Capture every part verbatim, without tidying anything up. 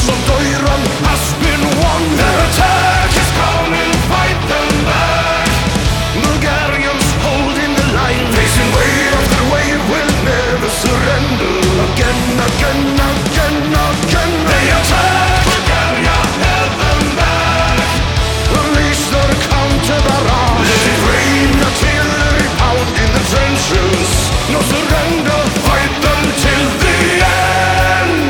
of Doiran has been won. Their attack is coming, fight them back. Bulgarians holding the line, facing wave after wave, will never surrender. Again, again, again, again. They attack Bulgaria, held them back. Release their counter barrage. Let it rain, artillery pound in the trenches. No surrender, fight them till the end.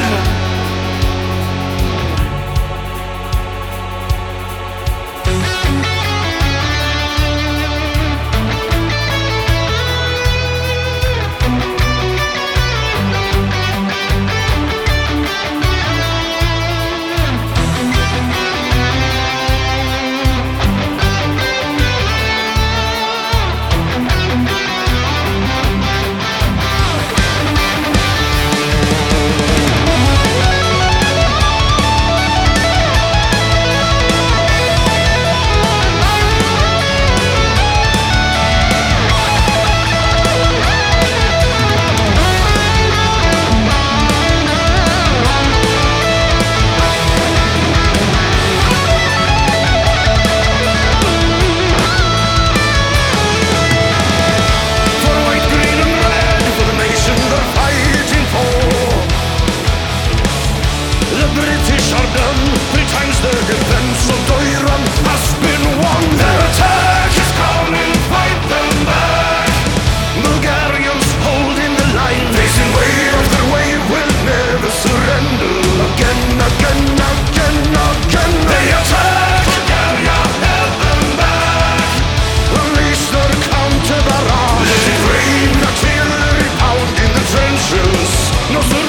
No